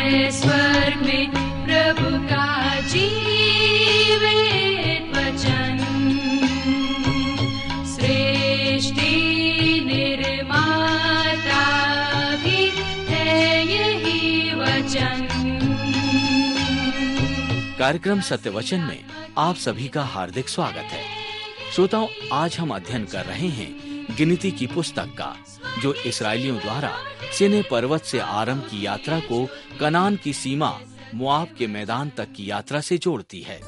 है स्वर्ग में प्रभु का जीवित वचन। सृष्टि निर्माता भी है यही वचन। कार्यक्रम सत्य वचन में आप सभी का हार्दिक स्वागत है। श्रोताओं, आज हम अध्ययन कर रहे हैं गिनती की पुस्तक का, जो इस्राएलियों द्वारा सिने पर्वत से आरंभ की यात्रा को कनान की सीमा मोआब के मैदान तक की यात्रा से जोड़ती है।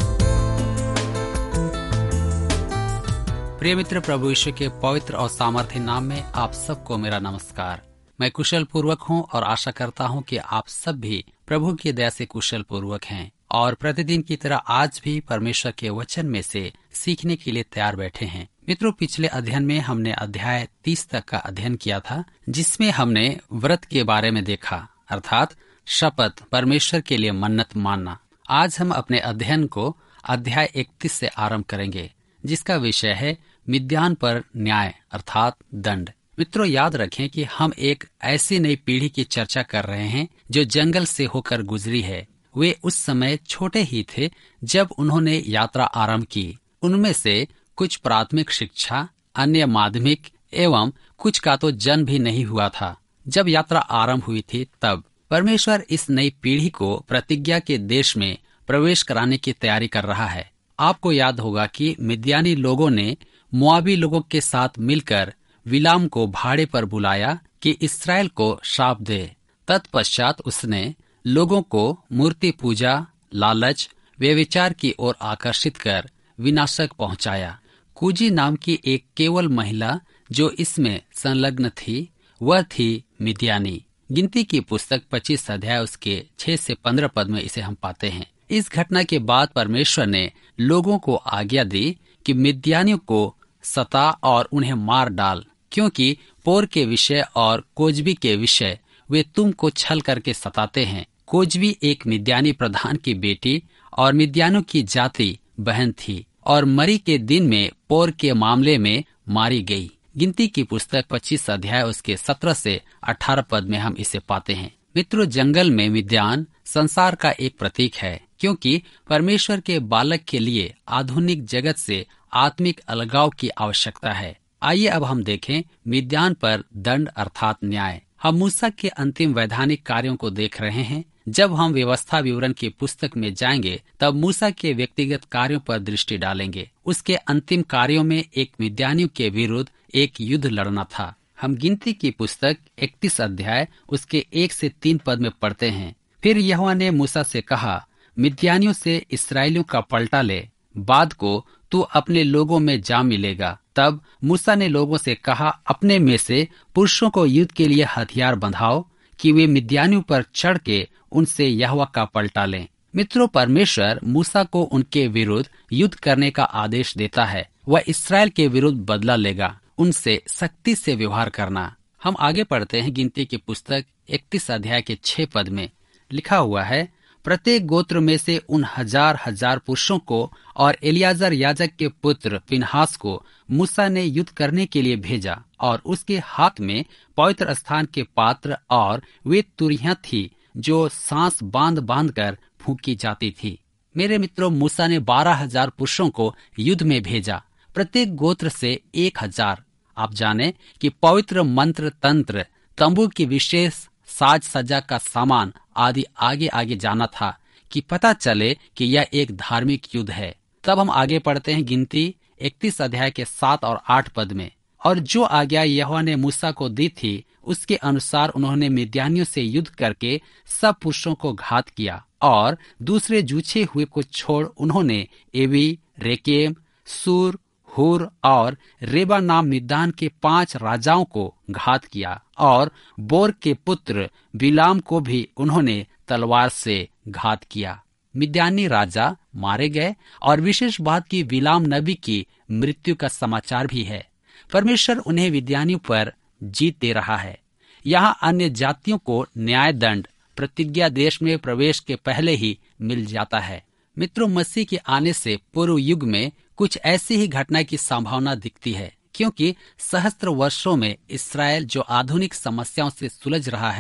प्रिय मित्र, प्रभु यीशु के पवित्र और सामर्थ्य नाम में आप सबको मेरा नमस्कार। मैं कुशल पूर्वक हूँ और आशा करता हूँ कि आप सब भी प्रभु की दया से कुशल पूर्वक हैं और प्रतिदिन की तरह आज भी परमेश्वर के वचन में से सीखने के लिए तैयार बैठे हैं। मित्रों, पिछले अध्ययन में हमने अध्याय 30 तक का अध्ययन किया था, जिसमें हमने व्रत के बारे में देखा, अर्थात शपथ, परमेश्वर के लिए मन्नत मानना। आज हम अपने अध्ययन को अध्याय 31 से आरंभ करेंगे, जिसका विषय है मिद्यान पर न्याय अर्थात दंड। मित्रों, याद रखें कि हम एक ऐसी नई पीढ़ी की चर्चा कर रहे हैं जो जंगल से होकर गुजरी है। वे उस समय छोटे ही थे जब उन्होंने यात्रा आरंभ की। उनमें से कुछ प्राथमिक शिक्षा, अन्य माध्यमिक एवं कुछ का तो जन्म भी नहीं हुआ था जब यात्रा आरंभ हुई थी। तब परमेश्वर इस नई पीढ़ी को प्रतिज्ञा के देश में प्रवेश कराने की तैयारी कर रहा है। आपको याद होगा कि मिद्यानी लोगों ने मोआबी लोगों के साथ मिलकर बिलाम को भाड़े पर बुलाया कि इस्राएल को श्राप दे। तत्पश्चात उसने लोगों को मूर्ति पूजा, लालच, व्यभिचार की ओर आकर्षित कर विनाशक पहुंचाया। कूजी नाम की एक केवल महिला जो इसमें संलग्न थी, वह थी मिद्यानी। गिनती की पुस्तक 25 अध्याय उसके 6 से 15 पद में इसे हम पाते हैं। इस घटना के बाद परमेश्वर ने लोगों को आज्ञा दी कि मिद्यानियों को सता और उन्हें मार डाल, क्योंकि पोर के विषय और कोजबी के विषय वे तुमको छल करके सताते हैं। कोजबी एक मिद्यानी प्रधान की बेटी और मिद्यानों की जाति बहन थी और मरी के दिन में पोर के मामले में मारी गई। गिनती की पुस्तक 25 अध्याय उसके 17 से 18 पद में हम इसे पाते हैं। मित्रों, जंगल में मिद्यान संसार का एक प्रतीक है, क्योंकि परमेश्वर के बालक के लिए आधुनिक जगत से आत्मिक अलगाव की आवश्यकता है। आइए अब हम देखें मिद्यान पर दंड अर्थात न्याय। हम मूसा के अंतिम वैधानिक कार्यों को देख रहे हैं। जब हम व्यवस्था विवरण की पुस्तक में जाएंगे, तब मूसा के व्यक्तिगत कार्यों पर दृष्टि डालेंगे। उसके अंतिम कार्यों में एक मिद्यानियों के विरुद्ध एक युद्ध लड़ना था। हम गिनती की पुस्तक 31 अध्याय उसके 1 से 3 पद में पढ़ते हैं। फिर यहोवा ने मूसा से कहा, मिद्यानियों से इसराइलियों का पलटा ले, बाद को तू अपने लोगों में जा मिलेगा। तब मूसा ने लोगों से कहा, अपने में से पुरुषों को युद्ध के लिए हथियार बंधाओ कि वे मिद्यानियों पर चढ़ के उनसे यहोवा का पलटा लें। मित्रों, परमेश्वर मूसा को उनके विरुद्ध युद्ध करने का आदेश देता है। वह इसराइल के विरुद्ध बदला लेगा, उनसे सख्ती से व्यवहार करना। हम आगे पढ़ते हैं। गिनती की पुस्तक 31 अध्याय के 6 पद में लिखा हुआ है, प्रत्येक गोत्र में से उन हजार पुरुषों को और एलियाजर याजक के पुत्र फिनहास को मूसा ने युद्ध करने के लिए भेजा, और उसके हाथ में पवित्र स्थान के पात्र और वे तुरियां थी जो सांस बांध बांध कर फूंकी जाती थी। मेरे मित्रों, मूसा ने 12,000 पुरुषों को युद्ध में भेजा, प्रत्येक गोत्र से 1,000। आप जाने कि पवित्र मंत्र तंत्र, तंबू की विशेष साज सज्जा का सामान आदि आगे आगे जाना था कि पता चले कि यह एक धार्मिक युद्ध है। तब हम आगे पढ़ते हैं गिनती 31 अध्याय के 7 और 8 पद में, और जो आज्ञा यहोवा ने मूसा को दी थी उसके अनुसार उन्होंने मिद्यानियों से युद्ध करके सब पुरुषों को घात किया, और दूसरे जूझे हुए को छोड़ उन्होंने एवी, रेकेम, सूर, हुर और रेबा नाम मिद्यान के 5 राजाओं को घात किया, और बोर के पुत्र बिलाम को भी उन्होंने तलवार से घात किया। मिद्यानी राजा मारे गए, और विशेष बात की बिलाम नबी की मृत्यु का समाचार भी है। परमेश्वर उन्हें मिद्यानियों पर जीत दे रहा है। यहाँ अन्य जातियों को न्याय दंड प्रतिज्ञा देश में प्रवेश के पहले ही मिल जाता है। मित्रों, मसीह के आने से पूर्व युग में कुछ ऐसी ही घटना की संभावना दिखती है, क्योंकि सहस्त्र वर्षों में इसराइल जो आधुनिक समस्याओं से सुलझ रहा है,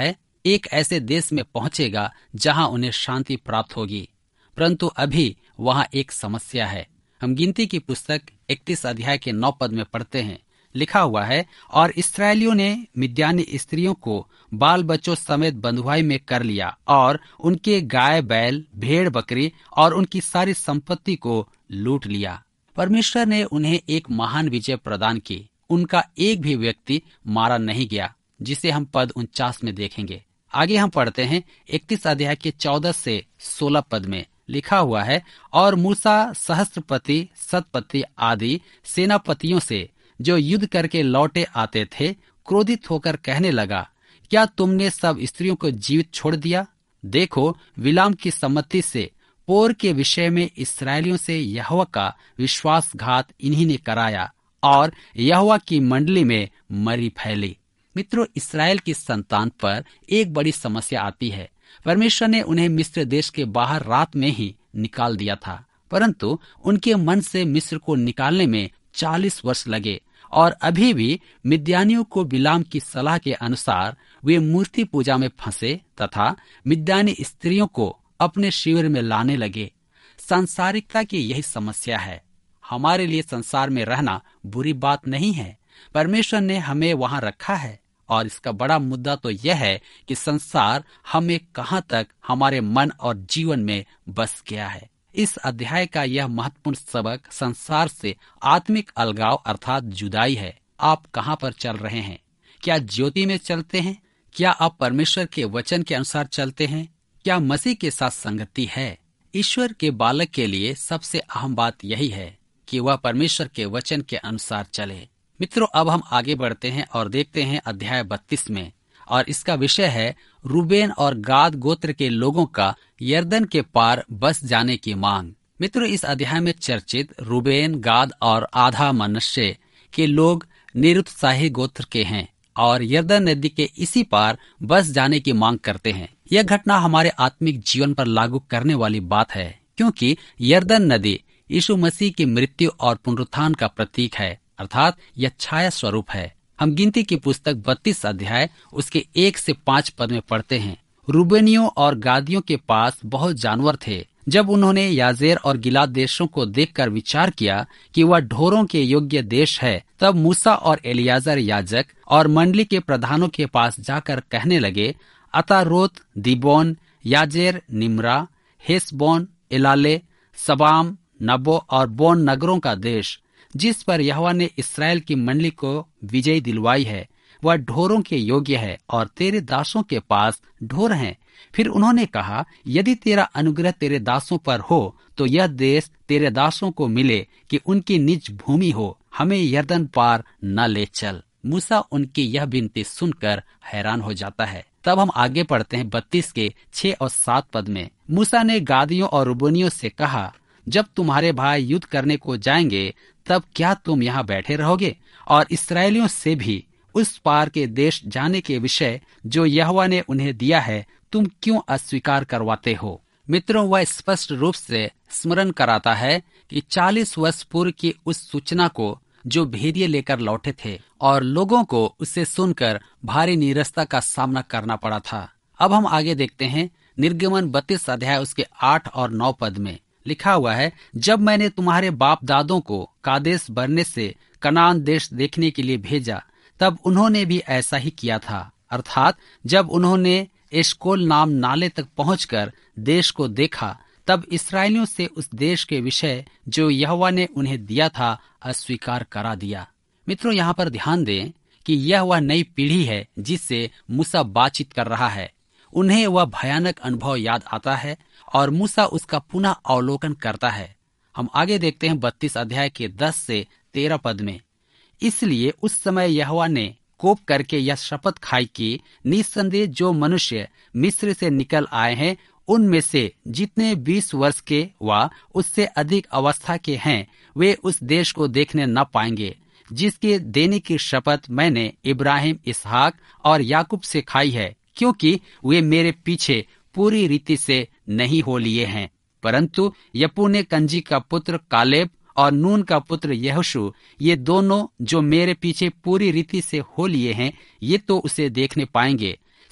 एक ऐसे देश में पहुंचेगा जहां उन्हें शांति प्राप्त होगी। परंतु अभी वहां एक समस्या है। हम गिनती की पुस्तक 31 अध्याय के 9 पद में पढ़ते हैं, लिखा हुआ है, और इस्राएलियों ने मिद्यानी स्त्रियों को बाल बच्चों समेत बंधुआई में कर लिया और उनके गाय बैल भेड़ बकरी और उनकी सारी संपत्ति को लूट लिया। परमेश्वर ने उन्हें एक महान विजय प्रदान की। उनका एक भी व्यक्ति मारा नहीं गया, जिसे हम पद 49 में देखेंगे। आगे हम पढ़ते हैं 31 अध्याय के 14 से 16 पद में, लिखा हुआ है, और मूसा सहस्त्रपति शतपति आदि सेनापतियों से जो युद्ध करके लौटे आते थे क्रोधित होकर कहने लगा, क्या तुमने सब स्त्रियों को जीवित छोड़ दिया? देखो, बिलाम की सम्मति से पोर के विषय में इस्राएलियों से यहोवा का विश्वासघात इन्हीं ने कराया और यहोवा की मंडली में मरी फैली। मित्रों, इस्राएल की संतान पर एक बड़ी समस्या आती है। परमेश्वर ने उन्हें मिस्र देश के बाहर रात में ही निकाल दिया था, परंतु उनके मन से मिस्र को निकालने में 40 वर्ष लगे और अभी भी मिद्यानियों को बिलाम की सलाह के अनुसार वे मूर्ति पूजा में फंसे तथा मिद्यानी स्त्रियों को अपने शिविर में लाने लगे। सांसारिकता की यही समस्या है। हमारे लिए संसार में रहना बुरी बात नहीं है। परमेश्वर ने हमें वहां रखा है और इसका बड़ा मुद्दा तो यह है कि संसार हमें कहां तक हमारे मन और जीवन में बस गया है। इस अध्याय का यह महत्वपूर्ण सबक संसार से आत्मिक अलगाव अर्थात जुदाई है। आप कहां पर चल रहे हैं? क्या ज्योति में चलते हैं? क्या आप परमेश्वर के वचन के अनुसार चलते हैं? क्या मसीह के साथ संगति है? ईश्वर के बालक के लिए सबसे अहम बात यही है कि वह परमेश्वर के वचन के अनुसार चले। मित्रों, अब हम आगे बढ़ते हैं और देखते हैं अध्याय 32 में, और इसका विषय है रूबेन और गाद गोत्र के लोगों का यर्दन के पार बस जाने की मांग। मित्रों, इस अध्याय में चर्चित रूबेन, गाद और आधा मनश्शे के लोग निरुत्साही गोत्र के हैं और यर्दन नदी के इसी पार बस जाने की मांग करते हैं। यह घटना हमारे आत्मिक जीवन पर लागू करने वाली बात है, क्योंकि यर्दन नदी यीशु मसीह की मृत्यु और पुनरुत्थान का प्रतीक है, अर्थात यह छाया स्वरूप है। हम गिनती की पुस्तक 32 अध्याय उसके 1 से 5 पद में पढ़ते हैं, रूबेनियों और गादियों के पास बहुत जानवर थे। जब उन्होंने याजेर और गिलाद देशों को देखकर विचार किया कि वह ढोरों के योग्य देश है, तब मूसा और एलियाजर याजक और मंडली के प्रधानों के पास जाकर कहने लगे, अतारोत, दीबोन, याजेर, निम्रा, हेसबोन, एलाले, सबाम, नबो और बोन नगरों का देश जिस पर यहोवा ने इस्राएल की मंडली को विजय दिलवाई है, वह ढोरों के योग्य है और तेरे दासों के पास ढोर हैं। फिर उन्होंने कहा, यदि तेरा अनुग्रह तेरे दासों पर हो तो यह देश तेरे दासों को मिले कि उनकी निज भूमि हो, हमें यर्दन पार न ले चल। मूसा उनकी यह विनती सुनकर हैरान हो जाता है। तब हम आगे पढ़ते हैं 32 के 6 और 7 पद में। मूसा ने गादियों और रूबेनियों से कहा, जब तुम्हारे भाई युद्ध करने को जाएंगे तब क्या तुम यहाँ बैठे रहोगे? और इस्राएलियों से भी उस पार के देश जाने के विषय जो यहोवा ने उन्हें दिया है तुम क्यों अस्वीकार करवाते हो? मित्रों, वह स्पष्ट रूप से स्मरण कराता है कि 40 वर्ष पूर्व की उस सूचना को जो भेदिए लेकर लौटे थे और लोगों को उसे सुनकर भारी नीरसता का सामना करना पड़ा था। अब हम आगे देखते हैं निर्गमन 32 अध्याय उसके 8 और 9 पद में लिखा हुआ है, जब मैंने तुम्हारे बाप दादों को कादेश बरने से कनान देश देखने के लिए भेजा तब उन्होंने भी ऐसा ही किया था, अर्थात जब उन्होंने एशकोल नाम नाले तक पहुंचकर देश को देखा तब इस्राएलियों से उस देश के विषय जो यहोवा ने उन्हें दिया था अस्वीकार करा दिया। मित्रों, यहाँ पर ध्यान दें कि यह वह नई पीढ़ी है जिससे मूसा बातचीत कर रहा है। उन्हें वह भयानक अनुभव याद आता है और मूसा उसका पुनः अवलोकन करता है। हम आगे देखते हैं 32 अध्याय के 10 से 13 पद में, इसलिए उस समय यहोवा ने कोप करके यह शपथ खाई कि निस्संदेह जो मनुष्य मिस्र से निकल आए हैं उनमें से जितने 20 वर्ष के व उससे अधिक अवस्था के हैं वे उस देश को देखने न पाएंगे जिसके देने की शपथ मैंने इब्राहिम, इसहाक और याकूब से खाई है, क्योंकि वे मेरे पीछे पूरी रीति से नहीं हो लिए हैं। परंतु यपुन्ने कंजी का पुत्र कालेब और नून का पुत्र यहोशू, ये दोनों जो मेरे पीछे पूरी रीति से हो लिए हैं, ये तो उसे देखने पाएंगे।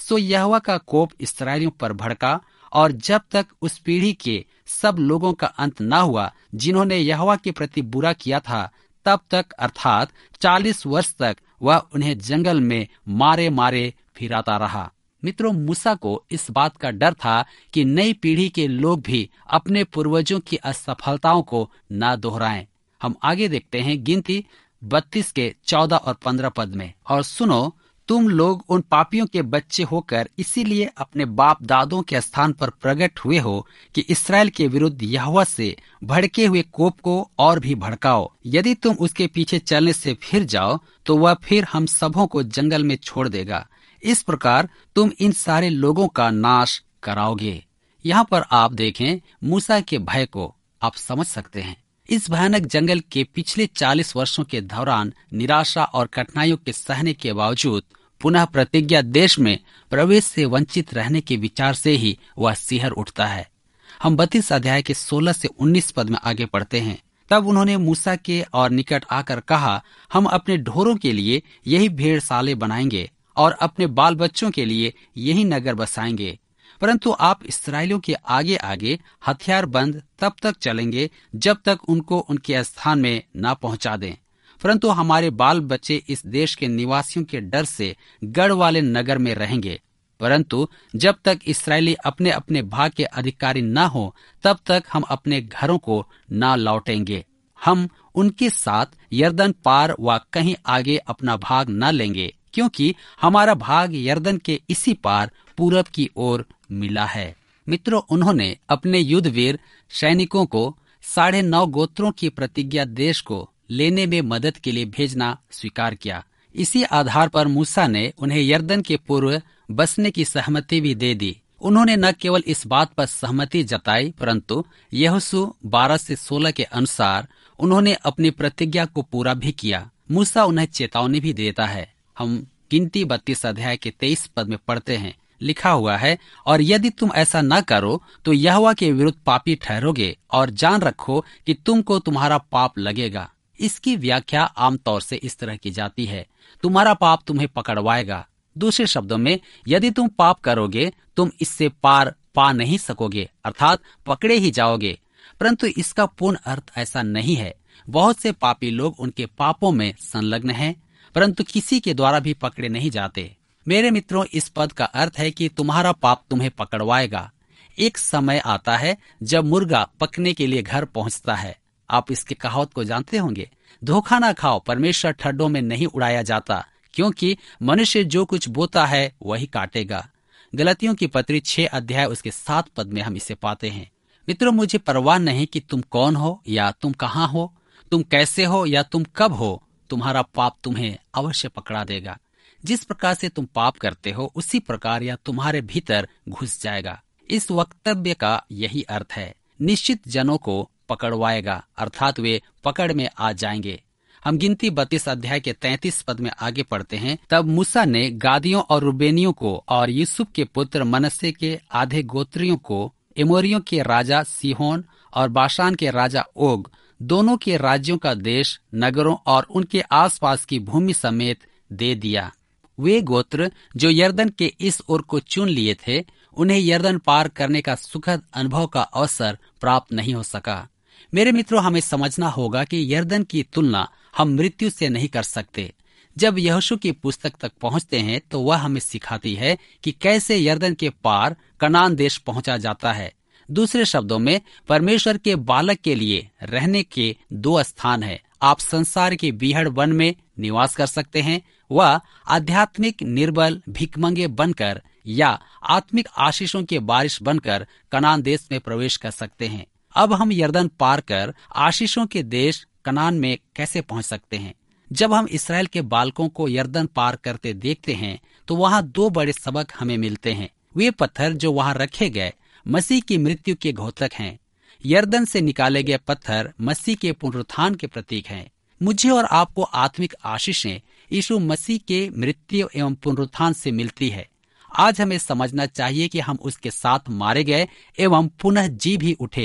सो यहोवा का कोप इस्राएलियों पर भड़का, और जब तक उस पीढ़ी के सब लोगों का अंत न हुआ जिन्होंने यहोवा के प्रति बुरा किया था, तब तक अर्थात 40 वर्ष तक वह उन्हें जंगल में मारे मारे फिराता रहा। मित्रों, मूसा को इस बात का डर था कि नई पीढ़ी के लोग भी अपने पूर्वजों की असफलताओं को न दोहराएं। हम आगे देखते हैं गिनती 32 के 14 और 15 पद में, और सुनो, तुम लोग उन पापियों के बच्चे होकर इसीलिए अपने बाप दादों के स्थान पर प्रकट हुए हो कि इस्राएल के विरुद्ध यहोवा से भड़के हुए कोप को और भी भड़काओ। यदि तुम उसके पीछे चलने से फिर जाओ तो वह फिर हम सबों को जंगल में छोड़ देगा। इस प्रकार तुम इन सारे लोगों का नाश कराओगे। यहाँ पर आप देखें मूसा के भय को आप समझ सकते हैं। इस भयानक जंगल के पिछले 40 वर्षों के दौरान निराशा और कठिनाइयों के सहने के बावजूद पुनः प्रतिज्ञा देश में प्रवेश से वंचित रहने के विचार से ही वह सिहर उठता है। हम 32 अध्याय के 16 से 19 पद में आगे पढ़ते हैं। तब उन्होंने मूसा के और निकट आकर कहा, हम अपने ढोरों के लिए यही भेड़शाले बनाएंगे और अपने बाल बच्चों के लिए यही नगर बसाएंगे, परंतु आप इस्राएलियों के आगे आगे हथियार बंद तब तक चलेंगे जब तक उनको उनके स्थान में न पहुंचा दें। परंतु हमारे बाल बच्चे इस देश के निवासियों के डर से गढ़ वाले नगर में रहेंगे, परंतु जब तक इस्राएली अपने अपने भाग के अधिकारी न हो तब तक हम अपने घरों को न लौटेंगे। हम उनके साथ यरदन पार व कहीं आगे अपना भाग न लेंगे, क्योंकि हमारा भाग यरदन के इसी पार पूरब की ओर मिला है। मित्रों, उन्होंने अपने युद्धवीर सैनिकों को 9.5 गोत्रों की प्रतिज्ञा देश को लेने में मदद के लिए भेजना स्वीकार किया। इसी आधार पर मूसा ने उन्हें यरदन के पूर्व बसने की सहमति भी दे दी। उन्होंने न केवल इस बात पर सहमति जताई, परंतु यहोशू 12 से 16 के अनुसार उन्होंने अपनी प्रतिज्ञा को पूरा भी किया। मूसा उन्हें चेतावनी भी देता है। हम गिनती 32 अध्याय के 23 पद में पढ़ते हैं, लिखा हुआ है, और यदि तुम ऐसा न करो तो यहोवा के विरुद्ध पापी ठहरोगे, और जान रखो कि तुमको तुम्हारा पाप लगेगा। इसकी व्याख्या आमतौर से इस तरह की जाती है, तुम्हारा पाप तुम्हें पकड़वाएगा। दूसरे शब्दों में, यदि तुम पाप करोगे तुम इससे पार पा नहीं सकोगे, अर्थात पकड़े ही जाओगे। परंतु इसका पूर्ण अर्थ ऐसा नहीं है। बहुत से पापी लोग उनके पापों में संलग्न हैं, परंतु किसी के द्वारा भी पकड़े नहीं जाते। मेरे मित्रों, इस पद का अर्थ है कि तुम्हारा पाप तुम्हें पकड़वाएगा। एक समय आता है जब मुर्गा पकने के लिए घर पहुंचता है। आप इसके कहावत को जानते होंगे, धोखा ना खाओ, परमेश्वर ठड्डों में नहीं उड़ाया जाता, क्योंकि मनुष्य जो कुछ बोता है वही काटेगा। गलतियों की पत्री 6 अध्याय उसके 7 पद में हम इसे पाते हैं। मित्रों, मुझे परवाह नहीं कि तुम कौन हो या तुम कहाँ हो, तुम कैसे हो या तुम कब हो, तुम्हारा पाप तुम्हें अवश्य पकड़ा देगा। जिस प्रकार से तुम पाप करते हो उसी प्रकार यह तुम्हारे भीतर घुस जाएगा। इस वक्तव्य का यही अर्थ है, निश्चित जनों को पकड़वाएगा, अर्थात वे पकड़ में आ जाएंगे। हम गिनती 32 अध्याय के 33 पद में आगे पढ़ते हैं। तब मूसा ने गादियों और रुबेनियों को और यूसुफ के पुत्र मनश्शे के आधे गोत्रियों को एमोरियों के राजा सीहोन और बाशान के राजा ओग दोनों के राज्यों का देश, नगरों और उनके आसपास की भूमि समेत दे दिया। वे गोत्र जो यरदन के इस ओर को चुन लिए थे, उन्हें यरदन पार करने का सुखद अनुभव का अवसर प्राप्त नहीं हो सका। मेरे मित्रों, हमें समझना होगा कि यरदन की तुलना हम मृत्यु से नहीं कर सकते। जब यहोशू की पुस्तक तक पहुंचते हैं तो वह हमें सिखाती है कि कैसे यरदन के पार कनान देश पहुंचा जाता है। दूसरे शब्दों में, परमेश्वर के बालक के लिए रहने के 2 स्थान हैं। आप संसार के बीहड़ वन में निवास कर सकते हैं, वह आध्यात्मिक निर्बल भिखमंगे बनकर या आत्मिक आशीषों के बारिश बनकर कनान देश में प्रवेश कर सकते हैं। अब हम यरदन पार कर आशीषों के देश कनान में कैसे पहुंच सकते हैं? जब हम इस्राएल के बालकों को यरदन पार करते देखते हैं तो वहाँ 2 बड़े सबक हमें मिलते हैं। वे पत्थर जो वहाँ रखे गए मसीह की मृत्यु के घोतक हैं। यरदन से निकाले गए पत्थर मसीह के पुनरुत्थान के प्रतीक हैं। मुझे और आपको आत्मिक आशीषें यीशु मसीह के मृत्यु एवं पुनरुत्थान से मिलती है। आज हमें समझना चाहिए कि हम उसके साथ मारे गए एवं पुनः जी भी उठे।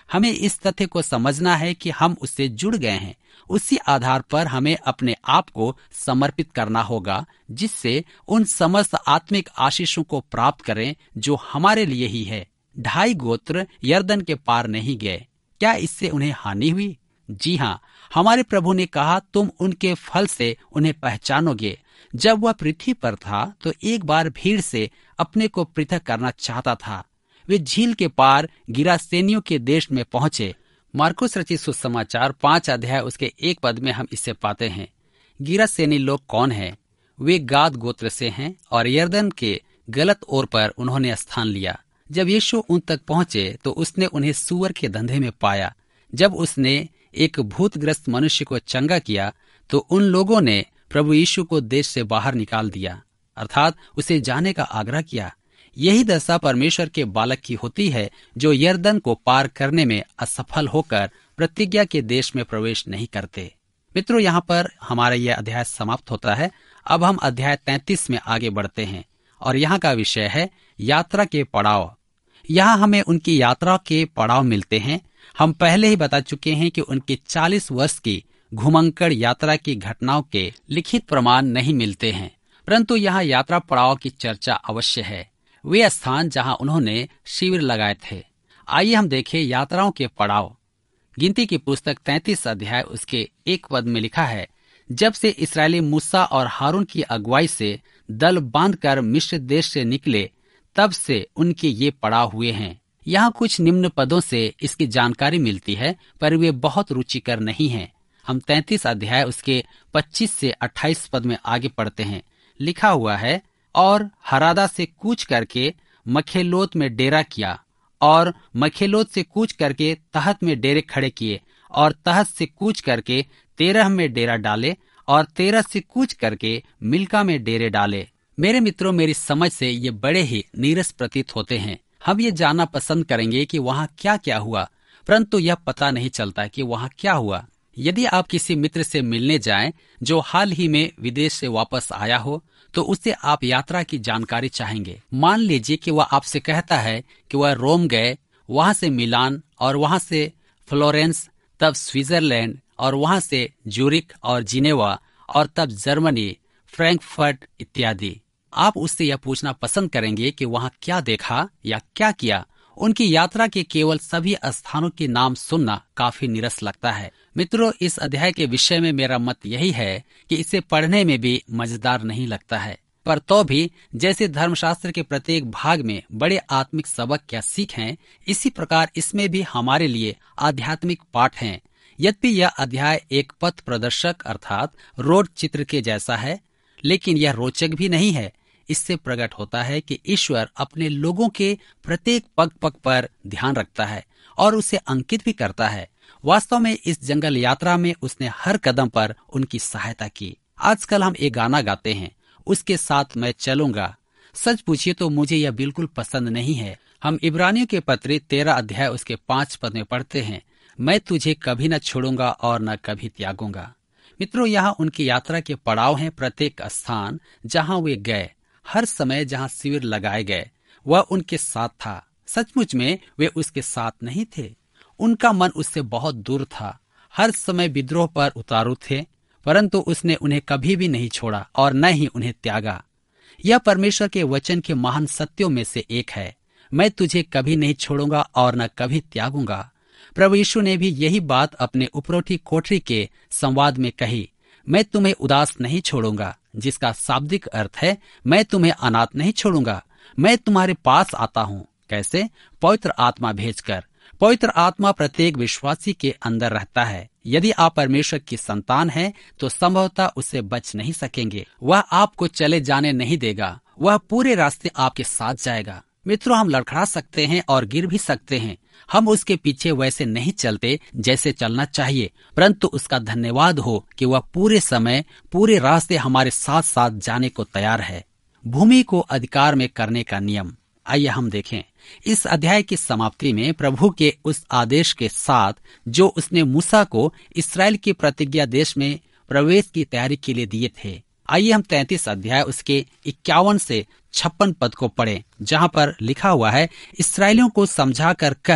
हमें इस तथ्य को समझना है कि हम उससे जुड़ गए हैं। उसी आधार पर हमें अपने आप को समर्पित करना होगा, जिससे उन समस्त आत्मिक आशीषों को प्राप्त करें जो हमारे लिए ही है। 2.5 गोत्र यरदन के पार नहीं गए, क्या इससे उन्हें हानि हुई? जी हाँ, हमारे प्रभु ने कहा, तुम उनके फल से उन्हें पहचानोगे। जब वह पृथ्वी पर था तो एक बार भीड़ से अपने को पृथक करना चाहता था। वे झील के पार गिरासेनियों के देश में पहुंचे। मार्कुस रचित सुसमाचार 5 अध्याय उसके 1 पद में हम इसे पाते हैं। गिरासेनी लोग कौन हैं? वे गाद गोत्र से हैं और यरदन के गलत ओर पर उन्होंने स्थान लिया। जब यीशु उन तक पहुंचे तो उसने उन्हें सूअर के धंधे में पाया। जब उसने एक भूतग्रस्त मनुष्य को चंगा किया तो उन लोगों ने प्रभु यीशु को देश से बाहर निकाल दिया, अर्थात उसे जाने का आग्रह किया। यही दशा परमेश्वर के बालक की होती है जो यरदन को पार करने में असफल होकर प्रतिज्ञा के देश में प्रवेश नहीं करते। मित्रों, यहाँ पर हमारा यह अध्याय समाप्त होता है। अब हम अध्याय 33 में आगे बढ़ते हैं और यहाँ का विषय है यात्रा के पड़ाव। यहाँ हमें उनकी यात्रा के पड़ाव मिलते हैं। हम पहले ही बता चुके हैं कि उनकी 40 वर्ष की घुमंकड़ यात्रा की घटनाओं के लिखित प्रमाण नहीं मिलते हैं, परंतु यहाँ यात्रा पड़ाव की चर्चा अवश्य है। वे स्थान जहाँ उन्होंने शिविर लगाए थे। आइए हम देखें यात्राओं के पड़ाव। गिनती की पुस्तक 33 अध्याय उसके 1 पद में लिखा है, जब से इसराइली मूसा और हारून की अगुवाई से दल बांधकर मिस्र देश से निकले, तब से उनके ये पड़ाव हुए हैं। यहाँ कुछ निम्न पदों से इसकी जानकारी मिलती है, पर वे बहुत रुचिकर नहीं हैं। हम 33 अध्याय उसके 25 से 28 पद में आगे पढ़ते हैं। लिखा हुआ है, और हरादा से कूच करके मखेलोत में डेरा किया, और मखेलोत से कूच करके तहत में डेरे खड़े किए, और तहत से कूच करके 13 में डेरा डाले, और 13 से कूच करके मिल्का में डेरे डाले। मेरे मित्रों, मेरी समझ से ये बड़े ही नीरस प्रतीत होते हैं। हम ये जानना पसंद करेंगे कि वहाँ क्या क्या हुआ, परंतु यह पता नहीं चलता कि वहाँ क्या हुआ। यदि आप किसी मित्र से मिलने जाएं जो हाल ही में विदेश से वापस आया हो, तो उससे आप यात्रा की जानकारी चाहेंगे। मान लीजिए कि वह आपसे कहता है कि वह रोम गए, वहां से मिलान, और वहां से फ्लोरेंस, तब स्विट्जरलैंड, और वहां से ज्यूरिख और जिनेवा, और तब जर्मनी, फ्रैंकफर्ट इत्यादि। आप उससे यह पूछना पसंद करेंगे कि वहां क्या देखा या क्या किया। उनकी यात्रा के केवल सभी स्थानों के नाम सुनना काफी नीरस लगता है। मित्रों, इस अध्याय के विषय में मेरा मत यही है कि इसे पढ़ने में भी मजेदार नहीं लगता है, पर तो भी जैसे धर्मशास्त्र के प्रत्येक भाग में बड़े आत्मिक सबक या सीख हैं, इसी प्रकार इसमें भी हमारे लिए आध्यात्मिक पाठ हैं। यद्यपि यह अध्याय एक पथ प्रदर्शक अर्थात रोड चित्र के जैसा है, लेकिन यह रोचक भी नहीं है। इससे प्रकट होता है कि ईश्वर अपने लोगों के प्रत्येक पग पग पर ध्यान रखता है और उसे अंकित भी करता है। वास्तव में इस जंगल यात्रा में उसने हर कदम पर उनकी सहायता की। आजकल हम एक गाना गाते हैं, उसके साथ मैं चलूंगा। सच पूछिए तो मुझे यह बिल्कुल पसंद नहीं है। हम इब्रानियों के पत्र 13 अध्याय उसके 5 पद में पढ़ते हैं, मैं तुझे कभी न छोड़ूंगा और न कभी त्यागूंगा। मित्रों, यहाँ उनकी यात्रा के पड़ाव हैं। प्रत्येक स्थान जहाँ वे गए, हर समय जहाँ शिविर लगाए गए, वह उनके साथ था। सचमुच में वे उसके साथ नहीं थे। उनका मन उससे बहुत दूर था। हर समय विद्रोह पर उतारू थे, परंतु उसने उन्हें कभी भी नहीं छोड़ा और न ही उन्हें त्यागा। यह परमेश्वर के वचन के महान सत्यों में से एक है, मैं तुझे कभी नहीं छोड़ूंगा और न कभी त्यागूंगा। प्रभु यीशु ने भी यही बात अपने उपरोठी कोठरी के संवाद में कही, मैं तुम्हें उदास नहीं छोड़ूंगा, जिसका शाब्दिक अर्थ है मैं तुम्हें अनाथ नहीं छोड़ूंगा। मैं तुम्हारे पास आता हूँ। कैसे? पवित्र आत्मा भेजकर। पवित्र आत्मा प्रत्येक विश्वासी के अंदर रहता है। यदि आप परमेश्वर की संतान हैं, तो संभवतः उससे बच नहीं सकेंगे। वह आपको चले जाने नहीं देगा, वह पूरे रास्ते आपके साथ जाएगा। मित्रों, हम लड़खड़ा सकते हैं और गिर भी सकते हैं। हम उसके पीछे वैसे नहीं चलते जैसे चलना चाहिए, परंतु उसका धन्यवाद हो कि वह पूरे समय पूरे रास्ते हमारे साथ साथ जाने को तैयार है। भूमि को अधिकार में करने का नियम। आइए हम देखें इस अध्याय की समाप्ति में प्रभु के उस आदेश के साथ जो उसने मूसा को इस्राएल की प्रतिज्ञा देश में प्रवेश की तैयारी के लिए दिए थे। आइए हम 33 अध्याय उसके 51 से 56 पद को पढ़ें, जहाँ पर लिखा हुआ है, इस्राएलियों को समझा कर कह,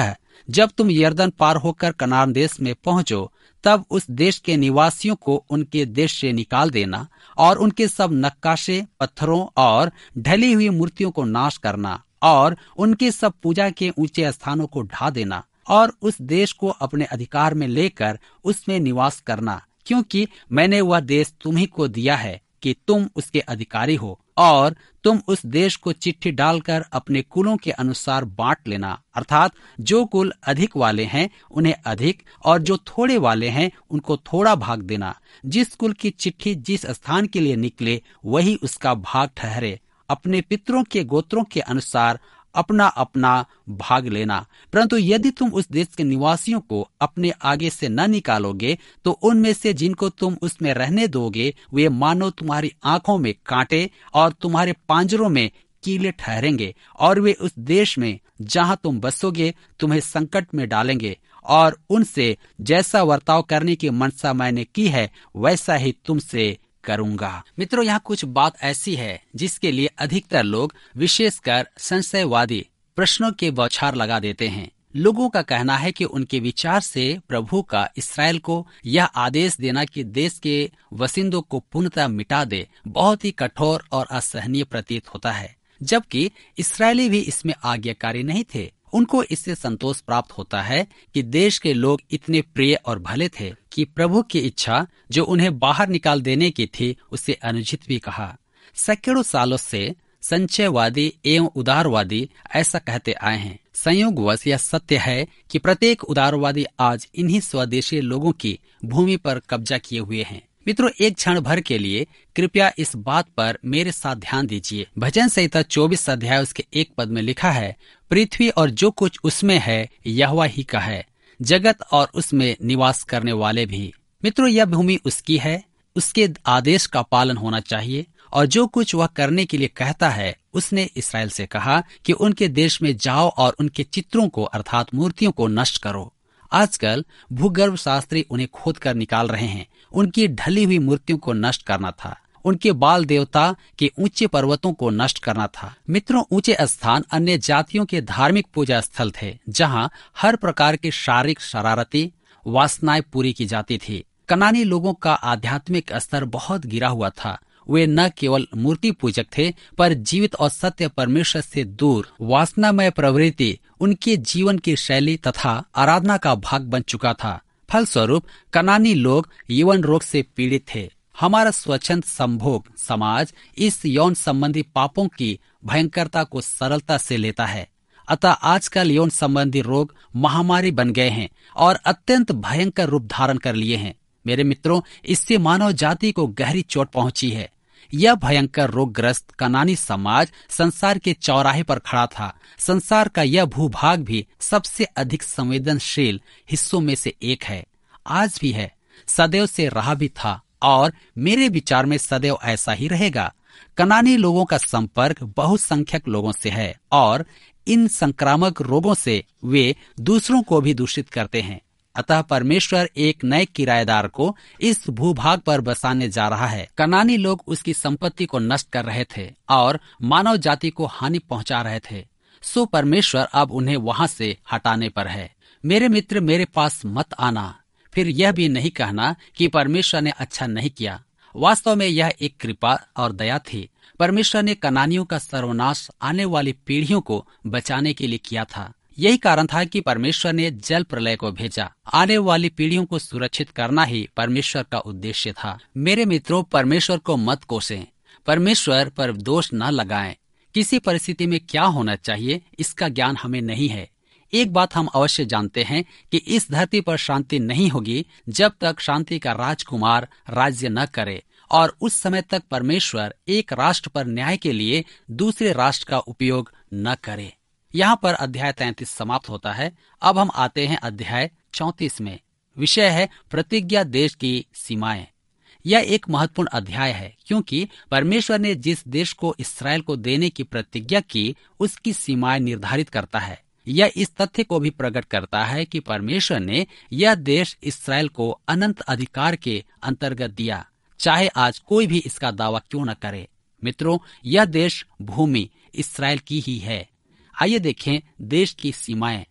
जब तुम यर्दन पार होकर कनान देश में पहुंचो, तब उस देश के निवासियों को उनके देश से निकाल देना और उनके सब नक्काशे, पत्थरों और ढली हुई मूर्तियों को नाश करना और उनके सब पूजा के ऊंचे स्थानों को ढा देना और उस देश को अपने अधिकार में लेकर उसमें निवास करना, क्योंकि मैंने वह देश तुम्ही को दिया है कि तुम उसके अधिकारी हो। और तुम उस देश को चिट्ठी डालकर अपने कुलों के अनुसार बांट लेना, अर्थात जो कुल अधिक वाले हैं उन्हें अधिक और जो थोड़े वाले हैं उनको थोड़ा भाग देना। जिस कुल की चिट्ठी जिस स्थान के लिए निकले वही उसका भाग ठहरे। अपने पितरों के गोत्रों के अनुसार अपना अपना भाग लेना। परंतु यदि तुम उस देश के निवासियों को अपने आगे से न निकालोगे, तो उनमें से जिनको तुम उसमें रहने दोगे वे मानो तुम्हारी आंखों में कांटे और तुम्हारे पांजरों में कीले ठहरेंगे, और वे उस देश में जहां तुम बसोगे तुम्हें संकट में डालेंगे, और उनसे जैसा बर्ताव करने की मनसा मैंने की है वैसा ही तुमसे करूंगा। मित्रों, यहाँ कुछ बात ऐसी है जिसके लिए अधिकतर लोग, विशेषकर संशयवादी, प्रश्नों के बौछार लगा देते हैं। लोगों का कहना है कि उनके विचार से प्रभु का इसराइल को यह आदेश देना कि देश के वसिंदों को पूर्णतः मिटा दे बहुत ही कठोर और असहनीय प्रतीत होता है, जबकि इसराइली भी इसमें आज्ञाकारी नहीं थे। उनको इससे संतोष प्राप्त होता है कि देश के लोग इतने प्रिय और भले थे कि प्रभु की इच्छा जो उन्हें बाहर निकाल देने की थी उसे अनुचित भी कहा। सैकड़ों सालों से संचयवादी एवं उदारवादी ऐसा कहते आए हैं। संयोगवश यह सत्य है कि प्रत्येक उदारवादी आज इन्हीं स्वदेशी लोगों की भूमि पर कब्जा किए हुए हैं। मित्रों, एक क्षण भर के लिए कृपया इस बात पर मेरे साथ ध्यान दीजिए। भजन संहिता 24 अध्याय उसके 1 पद में लिखा है, पृथ्वी और जो कुछ उसमें है यहोवा ही का है, जगत और उसमें निवास करने वाले भी। मित्रों, यह भूमि उसकी है, उसके आदेश का पालन होना चाहिए, और जो कुछ वह करने के लिए कहता है उसने इसराइल से कहा कि उनके देश में जाओ और उनके चित्रों को अर्थात मूर्तियों को नष्ट करो। आजकल भूगर्भ शास्त्री उन्हें खोद कर निकाल रहे हैं। उनकी ढली हुई मूर्तियों को नष्ट करना था, उनके बाल देवता के ऊंचे पर्वतों को नष्ट करना था। मित्रों, ऊंचे स्थान अन्य जातियों के धार्मिक पूजा स्थल थे, जहां हर प्रकार की शारीरिक शरारती वासनाएं पूरी की जाती थी। कनानी लोगों का आध्यात्मिक स्तर बहुत गिरा हुआ था। वे न केवल मूर्ति पूजक थे, पर जीवित और सत्य परमेश्वर से दूर वासनामय प्रवृत्ति उनके जीवन की शैली तथा आराधना का भाग बन चुका था। फलस्वरूप कनानी लोग यौन रोग से पीड़ित थे। हमारा स्वच्छंद संभोग समाज इस यौन संबंधी पापों की भयंकरता को सरलता से लेता है। अतः आजकल यौन संबंधी रोग महामारी बन गए हैं और अत्यंत भयंकर रूप धारण कर लिए हैं। मेरे मित्रों, इससे मानव जाति को गहरी चोट पहुंची है। यह भयंकर रोगग्रस्त कनानी समाज संसार के चौराहे पर खड़ा था। संसार का यह भूभाग भी सबसे अधिक संवेदनशील हिस्सों में से एक है, आज भी है, सदैव से रहा भी था और मेरे विचार में सदैव ऐसा ही रहेगा। कनानी लोगों का संपर्क बहुसंख्यक लोगों से है और इन संक्रामक रोगों से वे दूसरों को भी दूषित करते हैं। अतः परमेश्वर एक नए किराएदार को इस भूभाग पर बसाने जा रहा है। कनानी लोग उसकी संपत्ति को नष्ट कर रहे थे और मानव जाति को हानि पहुंचा रहे थे। सो परमेश्वर अब उन्हें वहां से हटाने पर है। मेरे मित्र, मेरे पास मत आना, फिर यह भी नहीं कहना कि परमेश्वर ने अच्छा नहीं किया। वास्तव में यह एक कृपा और दया थी। परमेश्वर ने कनानियों का सर्वनाश आने वाली पीढ़ियों को बचाने के लिए किया था। यही कारण था कि परमेश्वर ने जल प्रलय को भेजा। आने वाली पीढ़ियों को सुरक्षित करना ही परमेश्वर का उद्देश्य था। मेरे मित्रों, परमेश्वर को मत कोसें, परमेश्वर पर दोष न लगाएं। किसी परिस्थिति में क्या होना चाहिए इसका ज्ञान हमें नहीं है। एक बात हम अवश्य जानते हैं कि इस धरती पर शांति नहीं होगी जब तक शांति का राजकुमार राज्य न करे, और उस समय तक परमेश्वर एक राष्ट्र पर न्याय के लिए दूसरे राष्ट्र का उपयोग न करे। यहाँ पर अध्याय 33 समाप्त होता है। अब हम आते हैं अध्याय 34 में। विषय है प्रतिज्ञा देश की सीमाएं। यह एक महत्वपूर्ण अध्याय है क्योंकि परमेश्वर ने जिस देश को इसराइल को देने की प्रतिज्ञा की उसकी सीमाएं निर्धारित करता है। यह इस तथ्य को भी प्रकट करता है कि परमेश्वर ने यह देश इसराइल को अनंत अधिकार के अंतर्गत दिया, चाहे आज कोई भी इसका दावा क्यों न करे। मित्रों, यह देश भूमि इसराइल की ही है। आइए देखें देश की सीमाएं।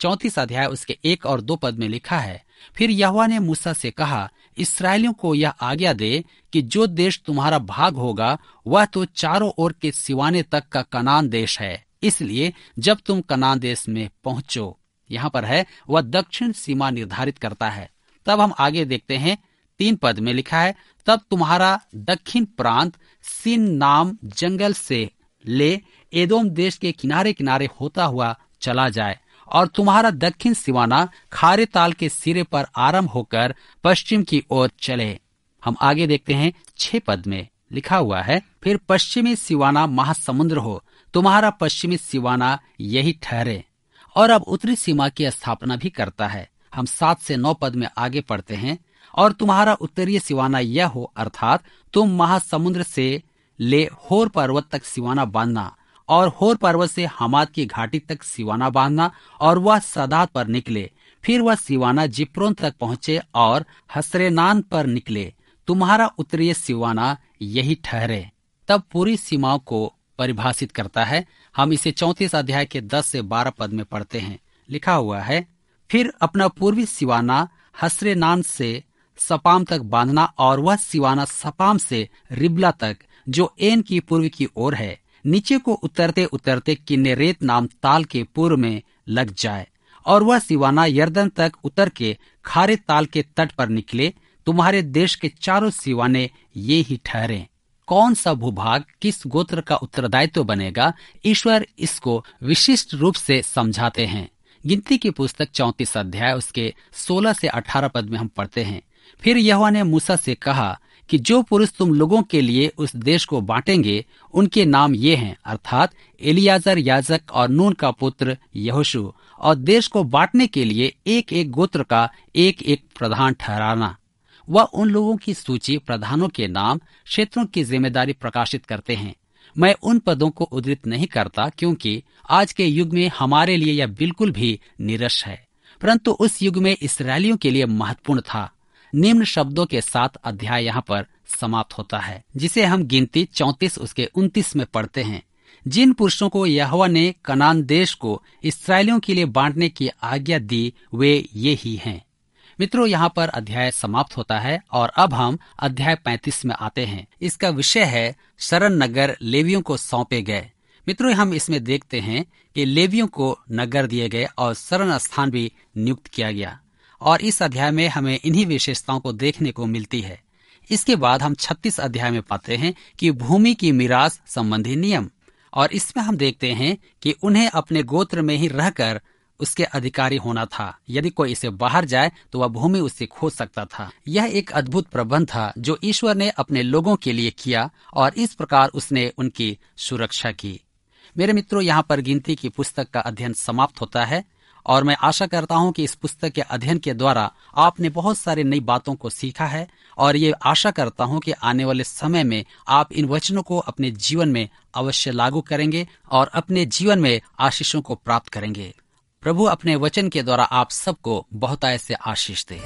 34 अध्याय उसके 1 और 2 पद में लिखा है, फिर यहोवा ने मूसा से कहा, इस्राएलियों को यह आज्ञा दे कि जो देश तुम्हारा भाग होगा वह तो चारों ओर के सिवाने तक का कनान देश है। इसलिए जब तुम कनान देश में पहुंचो, यहाँ पर है वह दक्षिण सीमा निर्धारित करता है। तब हम आगे देखते हैं 3 पद में लिखा है, तब तुम्हारा दक्षिण प्रांत सीन नाम जंगल से ले एदोम देश के किनारे किनारे होता हुआ चला जाए और तुम्हारा दक्षिण सिवाना खारे ताल के सिरे पर आरंभ होकर पश्चिम की ओर चले। हम आगे देखते हैं 6 पद में लिखा हुआ है, फिर पश्चिमी सिवाना महासमुद्र हो, तुम्हारा पश्चिमी सिवाना यही ठहरे। और अब उत्तरी सीमा की स्थापना भी करता है। हम 7 से 9 पद में आगे पढ़ते हैं, और तुम्हारा उत्तरीय सिवाना यह हो, अर्थात तुम महासमुद्र से ले होर पर्वत तक सिवाना बांधना और होर पर्वत से हमाद की घाटी तक सिवाना बांधना और वह सदात पर निकले। फिर वह सिवाना जिप्रोन तक पहुंचे और हसरेनान पर निकले। तुम्हारा उत्तरीय सिवाना यही ठहरे। तब पूरी सीमाओं को परिभाषित करता है। हम इसे 34 अध्याय के 10 से 12 पद में पढ़ते हैं। लिखा हुआ है, फिर अपना पूर्वी सिवाना हसरेनान से सपाम तक बांधना और वह सिवाना सपाम से रिबला तक जो एन की पूर्व की ओर है नीचे को उतरते उतरते किन्नेरेत नाम ताल के पूर्व में लग जाए और वह सिवाना यर्दन तक उतर के खारे ताल के तट पर निकले। तुम्हारे देश के चारों सिवाने ये ही ठहरे। कौन सा भूभाग किस गोत्र का उत्तरदायित्व बनेगा, ईश्वर इसको विशिष्ट रूप से समझाते हैं। गिनती की पुस्तक 34 अध्याय उसके 16 से 18 पद में हम पढ़ते हैं, फिर यहोवा ने मूसा से कहा कि जो पुरुष तुम लोगों के लिए उस देश को बांटेंगे उनके नाम ये हैं, अर्थात एलियाजर याजक और नून का पुत्र यहोशू, और देश को बांटने के लिए एक एक गोत्र का एक एक प्रधान ठहराना। वह उन लोगों की सूची, प्रधानों के नाम, क्षेत्रों की जिम्मेदारी प्रकाशित करते हैं। मैं उन पदों को उद्धृत नहीं करता क्योंकि आज के युग में हमारे लिए यह बिल्कुल भी निरस है, परंतु उस युग में इस्राएलियों के लिए महत्वपूर्ण था। निम्न शब्दों के साथ अध्याय यहाँ पर समाप्त होता है, जिसे हम गिनती 34 उसके 29 में पढ़ते हैं। जिन पुरुषों को यहोवा ने कनान देश को इस्राएलियों के लिए बांटने की आज्ञा दी वे ये ही हैं। मित्रों, यहाँ पर अध्याय समाप्त होता है और अब हम अध्याय 35 में आते हैं। इसका विषय है शरण नगर लेवियों को सौंपे गए। मित्रों, हम इसमें देखते हैं कि लेवियों को नगर दिए गए और शरण स्थान भी नियुक्त किया गया, और इस अध्याय में हमें इन्हीं विशेषताओं को देखने को मिलती है। इसके बाद हम 36 अध्याय में पाते हैं कि भूमि की मिरास संबंधी नियम, और इसमें हम देखते हैं कि उन्हें अपने गोत्र में ही रहकर उसके अधिकारी होना था। यदि कोई इसे बाहर जाए तो वह भूमि उससे खो सकता था। यह एक अद्भुत प्रबंध था जो ईश्वर ने अपने लोगों के लिए किया, और इस प्रकार उसने उनकी सुरक्षा की। मेरे मित्रों, यहाँ पर गिनती की पुस्तक का अध्ययन समाप्त होता है, और मैं आशा करता हूँ कि इस पुस्तक के अध्ययन के द्वारा आपने बहुत सारी नई बातों को सीखा है, और ये आशा करता हूँ कि आने वाले समय में आप इन वचनों को अपने जीवन में अवश्य लागू करेंगे और अपने जीवन में आशीषों को प्राप्त करेंगे। प्रभु अपने वचन के द्वारा आप सबको बहुतायत से आशीष दे।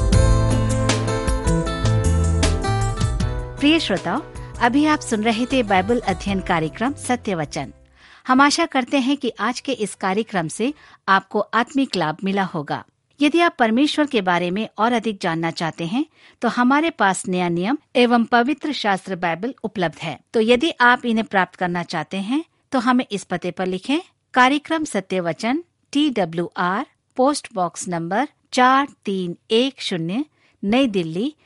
प्रिय श्रोताओ, अभी आप सुन रहे थे बाइबल अध्ययन कार्यक्रम सत्य वचन। हम आशा करते हैं कि आज के इस कार्यक्रम से आपको आत्मिक लाभ मिला होगा। यदि आप परमेश्वर के बारे में और अधिक जानना चाहते हैं तो हमारे पास नया नियम एवं पवित्र शास्त्र बाइबल उपलब्ध है। तो यदि आप इन्हें प्राप्त करना चाहते हैं तो हमें इस पते पर लिखें। कार्यक्रम सत्य वचन, TWR, पोस्ट बॉक्स नंबर 4310, नई दिल्ली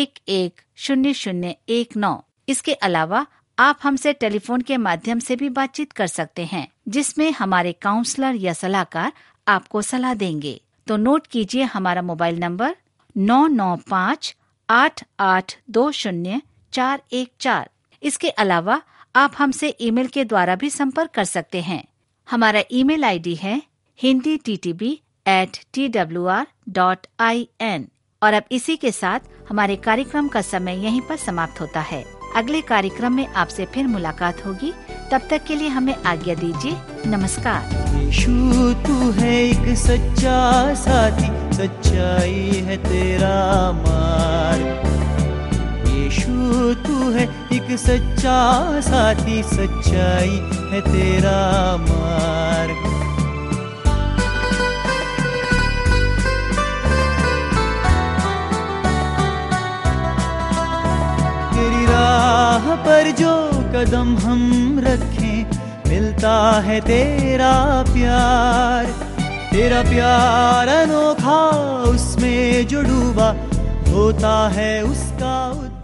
110019। इसके अलावा आप हमसे टेलीफोन के माध्यम से भी बातचीत कर सकते हैं, जिसमें हमारे काउंसलर या सलाहकार आपको सलाह देंगे। तो नोट कीजिए हमारा मोबाइल नंबर 9958820414। इसके अलावा आप हमसे ईमेल के द्वारा भी संपर्क कर सकते हैं। हमारा ईमेल आईडी है hinditb@twr.in। और अब इसी के साथ हमारे कार्यक्रम का समय यहीं पर समाप्त होता है। अगले कार्यक्रम में आपसे फिर मुलाकात होगी। तब तक के लिए हमें आज्ञा दीजिए। नमस्कार। यीशु तू है एक सच्चा साथी, सच्चाई है तेरा मार्ग। यीशु तू है एक सच्चा साथी, सच्चाई है तेरा मार्ग। जो कदम हम रखें मिलता है तेरा प्यार अनोखा, उसमें जो डूबा होता है उसका